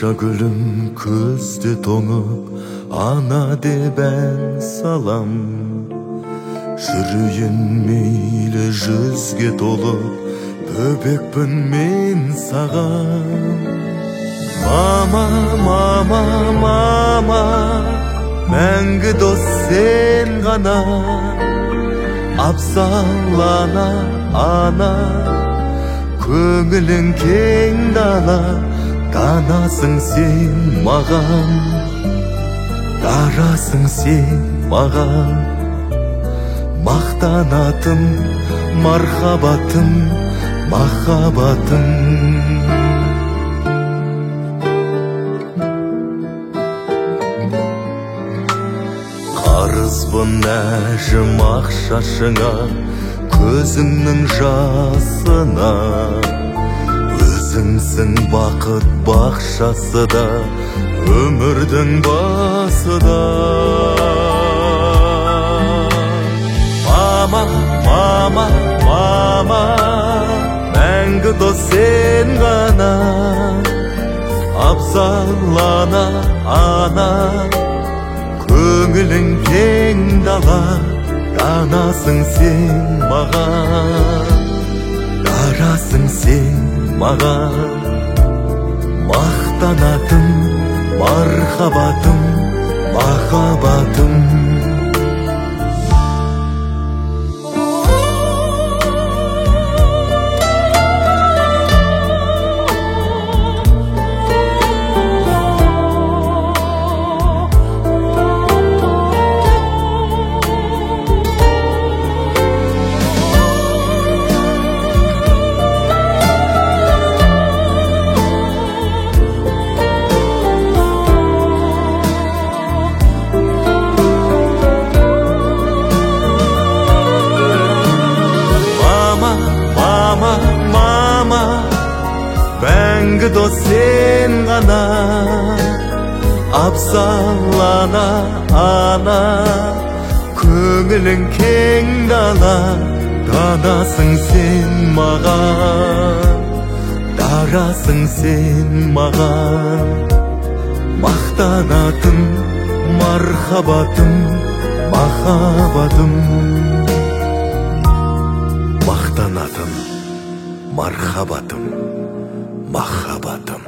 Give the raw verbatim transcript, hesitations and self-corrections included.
Аша гүлім көзде тоңып, ана деп ән салам. Жүрейін мейлі жүзге толып, бөбекпін мен саған. Мама, мама, мама, мәңгі дос сен ғана. Абзал ана, ана, көңілің кең дала. Данасың сен маған, дарасың сен маған. Мақтанатын мархабатым, махаббатым. Қарызбын әжім ақшашыңа, көзіңнің жасына. Өзіңсің бақыт бақшасы да, өмірдің басы да. Мама, мама, мама, мәңгі дос сен ғана. Абзал ана, ана, көңілің кең дала. Данасың сен маған, дарасың сен маған. Мақтанатын мархабатым, махаббатым. Мәңгі дос сен ғана. Абзал ана, ана, көңілің кең дала. Данасың сен маған, дарасың сен маған. Мақтанатын мархабатым, махаббатым. Мақтанатын мархабатым, махаббатым.